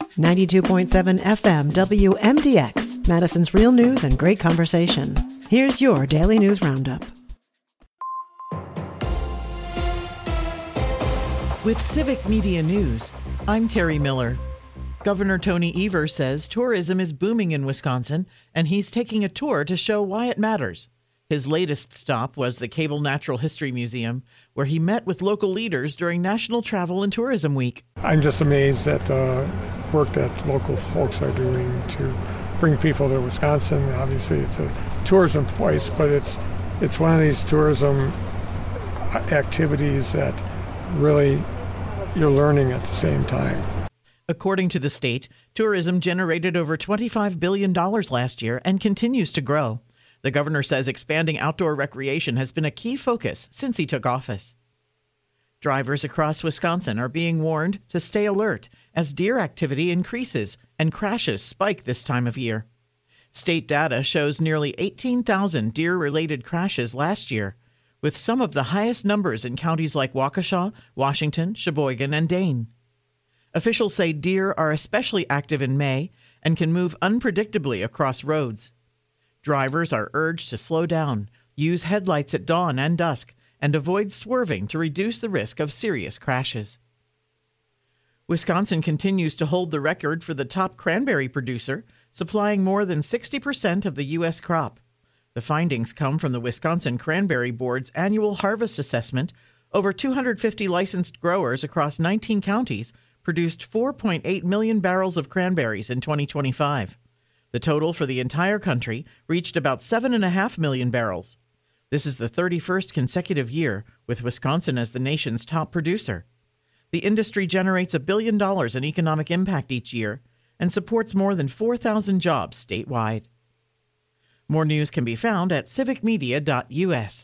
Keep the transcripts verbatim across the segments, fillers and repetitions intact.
ninety-two point seven F M W M D X, Madison's real news and great conversation. Here's your Daily News Roundup. With Civic Media News, I'm Terry Miller. Governor Tony Evers says tourism is booming in Wisconsin, and he's taking a tour to show why it matters. His latest stop was the Cable Natural History Museum, where he met with local leaders during National Travel and Tourism Week. I'm just amazed at the work that local folks are doing to bring people to Wisconsin. Obviously, it's a tourism place, but it's it's one of these tourism activities that really you're learning at the same time. According to the state, tourism generated over twenty-five billion dollars last year and continues to grow. The governor says expanding outdoor recreation has been a key focus since he took office. Drivers across Wisconsin are being warned to stay alert as deer activity increases and crashes spike this time of year. State data shows nearly eighteen thousand deer-related crashes last year, with some of the highest numbers in counties like Waukesha, Washington, Sheboygan, and Dane. Officials say deer are especially active in May and can move unpredictably across roads. Drivers are urged to slow down, use headlights at dawn and dusk, and avoid swerving to reduce the risk of serious crashes. Wisconsin continues to hold the record for the top cranberry producer, supplying more than sixty percent of the U S crop. The findings come from the Wisconsin Cranberry Board's annual harvest assessment. Over two hundred fifty licensed growers across nineteen counties produced four point eight million barrels of cranberries in twenty twenty-five. The total for the entire country reached about seven point five million barrels. This is the thirty-first consecutive year with Wisconsin as the nation's top producer. The industry generates a billion dollars in economic impact each year and supports more than four thousand jobs statewide. More news can be found at civic media dot U S.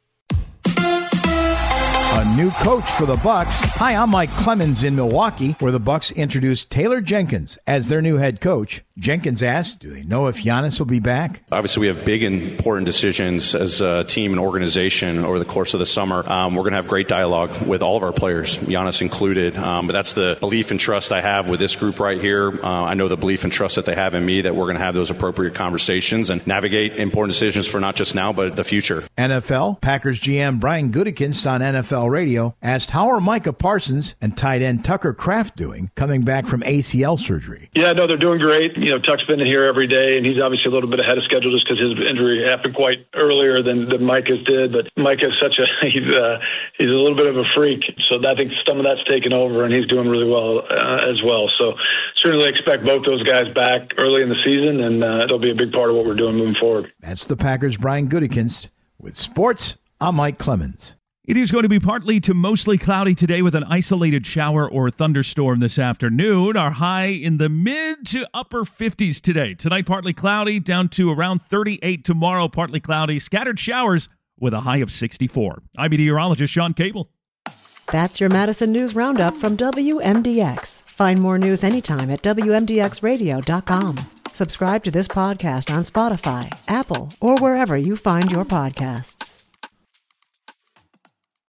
A new coach for the Bucks. Hi, I'm Mike Clemens in Milwaukee, where the Bucks introduced Taylor Jenkins as their new head coach. Jenkins asked, do they know if Giannis will be back? Obviously, we have big and important decisions as a team and organization over the course of the summer. Um, we're going to have great dialogue with all of our players, Giannis included. Um, but that's the belief and trust I have with this group right here. Uh, I know the belief and trust that they have in me that we're going to have those appropriate conversations and navigate important decisions for not just now, but the future. N F L, Packers G M Brian Gutekunst on N F L Radio asked how are Micah Parsons and tight end Tucker Kraft doing coming back from A C L surgery? Yeah, no, they're doing great. You know, Tuck's been here every day, and he's obviously a little bit ahead of schedule just because his injury happened quite earlier than, than Micah's did. But Micah's such a he's uh, he's a little bit of a freak, so I think some of that's taken over, and he's doing really well uh, as well. So certainly expect both those guys back early in the season, and uh, it'll be a big part of what we're doing moving forward. That's the Packers' Brian Gutekunst. With sports, I'm Mike Clemens. It is going to be partly to mostly cloudy today with an isolated shower or thunderstorm this afternoon. Our high in the mid to upper fifties today. Tonight, partly cloudy, down to around thirty-eight tomorrow, partly cloudy. Scattered showers with a high of sixty-four. I'm meteorologist Sean Cable. That's your Madison News Roundup from W M D X. Find more news anytime at W M D X radio dot com. Subscribe to this podcast on Spotify, Apple, or wherever you find your podcasts.